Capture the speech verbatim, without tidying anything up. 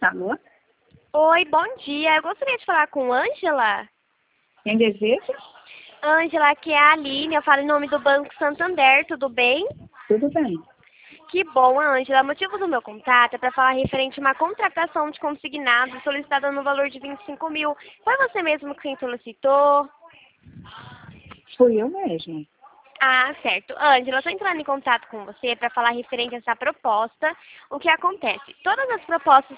Alô? Oi, bom dia. Eu gostaria de falar com Ângela. Quem deseja? Ângela, aqui é a Aline. Eu falo em nome do Banco Santander, tudo bem? Tudo bem. Que bom, Ângela. O motivo do meu contato é para falar referente a uma contratação de consignado solicitada no valor de vinte e cinco mil. Foi você mesmo quem solicitou? Fui eu mesma. Ah, certo. Ângela, eu estou entrando em contato com você para falar referente a essa proposta. O que acontece? Todas as propostas